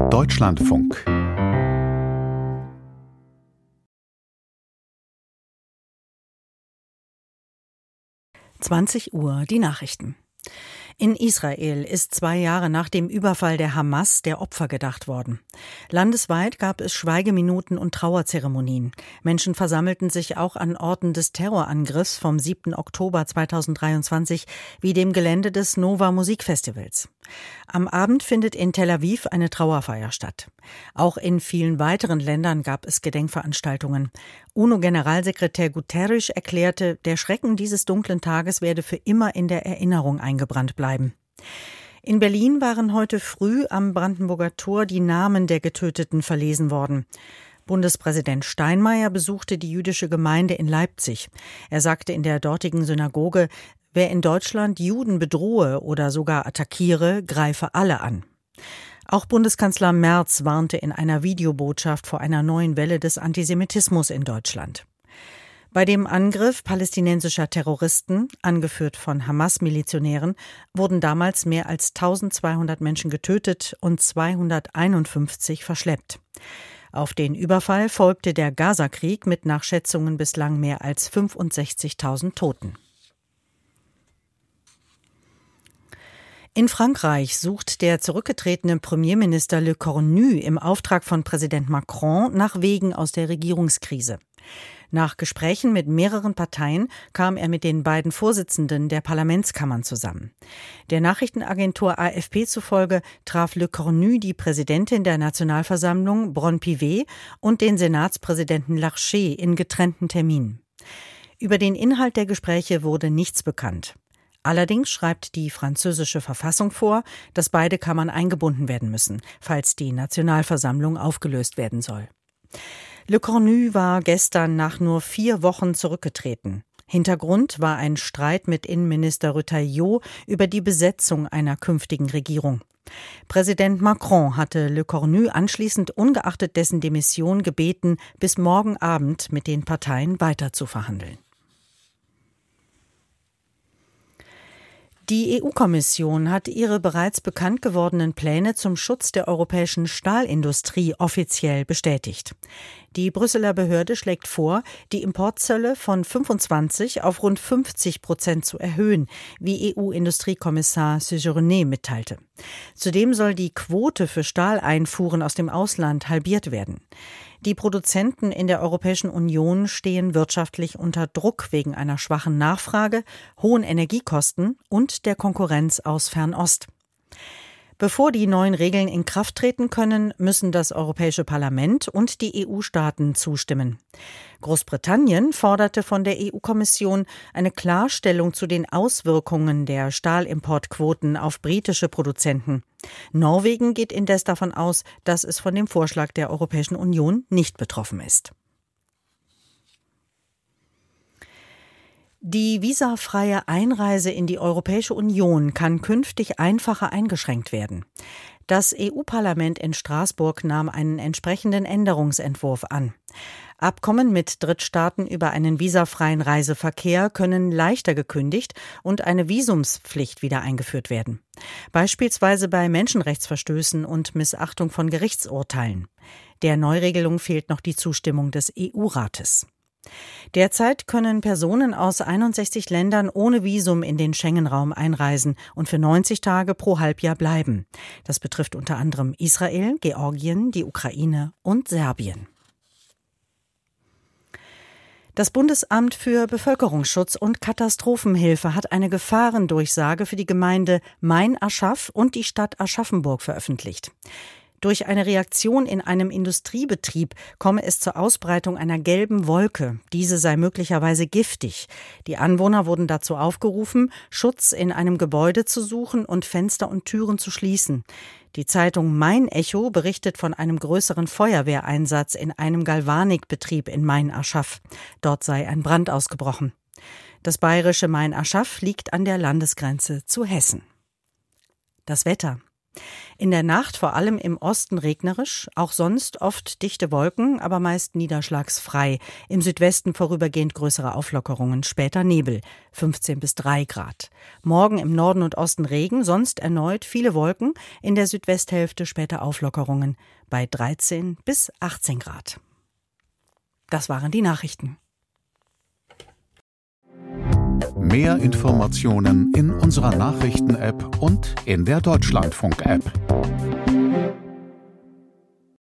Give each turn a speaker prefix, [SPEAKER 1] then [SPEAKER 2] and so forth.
[SPEAKER 1] Deutschlandfunk
[SPEAKER 2] 20 Uhr, die Nachrichten. In Israel ist 2 Jahre nach dem Überfall der Hamas der Opfer gedacht worden. Landesweit gab es Schweigeminuten und Trauerzeremonien. Menschen versammelten sich auch an Orten des Terrorangriffs vom 7. Oktober 2023, wie dem Gelände des Nova Musikfestivals. Am Abend findet in Tel Aviv eine Trauerfeier statt. Auch in vielen weiteren Ländern gab es Gedenkveranstaltungen. UNO-Generalsekretär Guterres erklärte, der Schrecken dieses dunklen Tages werde für immer in der Erinnerung eingebrannt bleiben. In Berlin waren heute früh am Brandenburger Tor die Namen der Getöteten verlesen worden. Bundespräsident Steinmeier besuchte die jüdische Gemeinde in Leipzig. Er sagte in der dortigen Synagoge, wer in Deutschland Juden bedrohe oder sogar attackiere, greife alle an. Auch Bundeskanzler Merz warnte in einer Videobotschaft vor einer neuen Welle des Antisemitismus in Deutschland. Bei dem Angriff palästinensischer Terroristen, angeführt von Hamas-Milizionären, wurden damals mehr als 1200 Menschen getötet und 251 verschleppt. Auf den Überfall folgte der Gaza-Krieg mit nach Schätzungen bislang mehr als 65.000 Toten. In Frankreich sucht der zurückgetretene Premierminister Le Cornu im Auftrag von Präsident Macron nach Wegen aus der Regierungskrise. Nach Gesprächen mit mehreren Parteien kam er mit den beiden Vorsitzenden der Parlamentskammern zusammen. Der Nachrichtenagentur AFP zufolge traf Le Cornu die Präsidentin der Nationalversammlung, Braun-Pivet, und den Senatspräsidenten Larcher in getrennten Terminen. Über den Inhalt der Gespräche wurde nichts bekannt. Allerdings schreibt die französische Verfassung vor, dass beide Kammern eingebunden werden müssen, falls die Nationalversammlung aufgelöst werden soll. Le Cornu war gestern nach nur 4 Wochen zurückgetreten. Hintergrund war ein Streit mit Innenminister Retailleau über die Besetzung einer künftigen Regierung. Präsident Macron hatte Le Cornu anschließend ungeachtet dessen Demission gebeten, bis morgen Abend mit den Parteien weiter zu verhandeln. Die EU-Kommission hat ihre bereits bekannt gewordenen Pläne zum Schutz der europäischen Stahlindustrie offiziell bestätigt. Die Brüsseler Behörde schlägt vor, die Importzölle von 25% auf rund 50% zu erhöhen, wie EU-Industriekommissar Séjourné mitteilte. Zudem soll die Quote für Stahleinfuhren aus dem Ausland halbiert werden. Die Produzenten in der Europäischen Union stehen wirtschaftlich unter Druck wegen einer schwachen Nachfrage, hohen Energiekosten und der Konkurrenz aus Fernost. Bevor die neuen Regeln in Kraft treten können, müssen das Europäische Parlament und die EU-Staaten zustimmen. Großbritannien forderte von der EU-Kommission eine Klarstellung zu den Auswirkungen der Stahlimportquoten auf britische Produzenten. Norwegen geht indes davon aus, dass es von dem Vorschlag der Europäischen Union nicht betroffen ist. Die visafreie Einreise in die Europäische Union kann künftig einfacher eingeschränkt werden. Das EU-Parlament in Straßburg nahm einen entsprechenden Änderungsentwurf an. Abkommen mit Drittstaaten über einen visafreien Reiseverkehr können leichter gekündigt und eine Visumspflicht wieder eingeführt werden. Beispielsweise bei Menschenrechtsverstößen und Missachtung von Gerichtsurteilen. Der Neuregelung fehlt noch die Zustimmung des EU-Rates. Derzeit können Personen aus 61 Ländern ohne Visum in den Schengen-Raum einreisen und für 90 Tage pro Halbjahr bleiben. Das betrifft unter anderem Israel, Georgien, die Ukraine und Serbien. Das Bundesamt für Bevölkerungsschutz und Katastrophenhilfe hat eine Gefahrendurchsage für die Gemeinde Main-Aschaf und die Stadt Aschaffenburg veröffentlicht. Durch eine Reaktion in einem Industriebetrieb komme es zur Ausbreitung einer gelben Wolke. Diese sei möglicherweise giftig. Die Anwohner wurden dazu aufgerufen, Schutz in einem Gebäude zu suchen und Fenster und Türen zu schließen. Die Zeitung Main Echo berichtet von einem größeren Feuerwehreinsatz in einem Galvanikbetrieb in Main-Aschaf. Dort sei ein Brand ausgebrochen. Das bayerische Main-Aschaf liegt an der Landesgrenze zu Hessen. Das Wetter. In der Nacht vor allem im Osten regnerisch, auch sonst oft dichte Wolken, aber meist niederschlagsfrei. Im Südwesten vorübergehend größere Auflockerungen, später Nebel, 15 bis 3 Grad. Morgen im Norden und Osten Regen, sonst erneut viele Wolken, in der Südwesthälfte später Auflockerungen bei 13 bis 18 Grad. Das waren die Nachrichten.
[SPEAKER 1] Mehr Informationen in unserer Nachrichten-App und in der Deutschlandfunk-App.